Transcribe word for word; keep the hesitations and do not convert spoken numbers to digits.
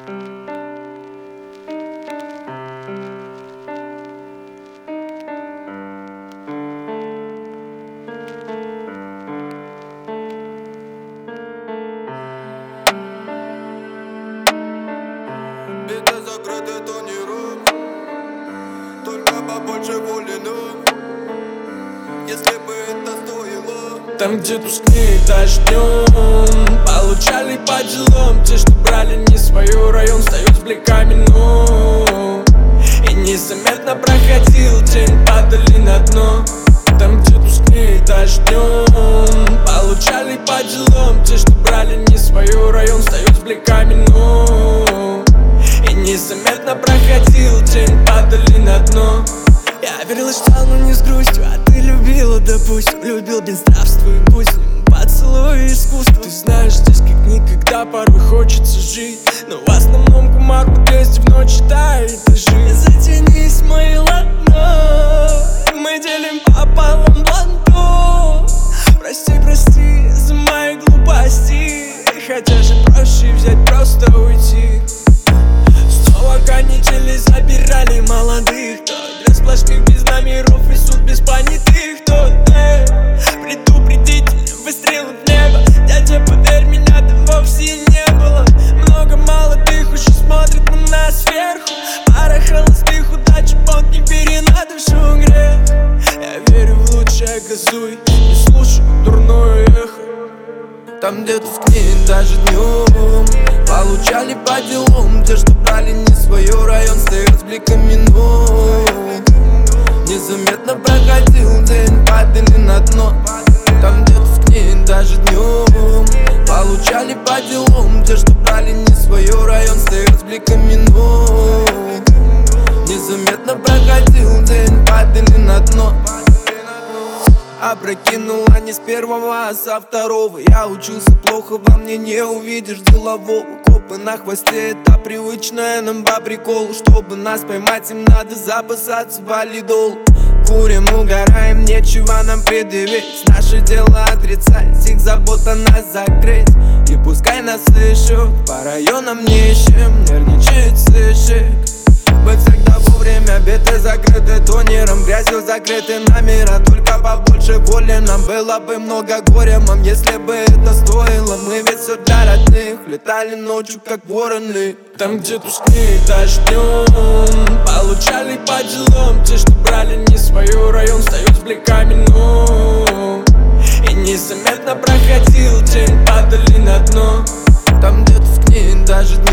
Биты закрыты тониром, только побольше воли нам, если бы это стоило. Там, где тускнеет дождем, получали по делам. Те, что брали не свой район, встают с бликами, но и незаметно проходил день, падали на дно. Там, где тускнеет дождем, получали по делам. Те, что брали не свой район, встают с бликами, но и незаметно проходил день, падали на дно. Я верил и ждал, но не с грустью, а ты любила, допустим. Любил без здравствуй, пусть поцелуй искусство. Ты знаешь, здесь как никогда порой хочется жить, но в основном кумар по двести в ночь считает этажи. Затянись, мои ладно, мы делим пополам бланто. Прости, прости за мои глупости, хотя же проще взять, просто уйти. Снова канители забирали молодых, то для сплошных без номеров и суд без понятых, то э, предупредительно выстрелы в небо. Дядя, поверь, меня там вовсе не было. Много молодых уже смотрят на нас сверху. Пара холостых удачи, бог не бери на душу грех. Я верю в лучшее, газуй, не слушай дурное эхо. Там, где тускнеет даже днем, получали по делам. Те, что брали не свой район, стоят с бликами, но незаметно проходил день, падали на дно. Там, где тускнеет даже днем, получали по делам. Те, что брали не свой район, стоят с бликами, но незаметно проходил день, падали на дно. Опрокинула не с первого, а со второго. Я учился плохо, во мне не увидишь делового. Копы на хвосте, это привычное нам по приколу. Чтобы нас поймать, им надо запасаться валидол. Курим, угораем, нечего нам предъявить. Наше дело отрицать, их забота нас закрыть. И пускай нас слышат, по районам не ищем, нервничает сыщик. Мы всегда вовремя, биты закрыты тонером, грязью закрыты номера. Только побольше воли нам, было бы много горя, мам, если бы это стоило. Мы ведь все для родных, летали ночью как вороны. Там, где тускнеет дождем, получали по делам. Те, что брали не свой район, встают с бликами, но и незаметно проходил день, падали на дно. Там, где тускнеет даже днем,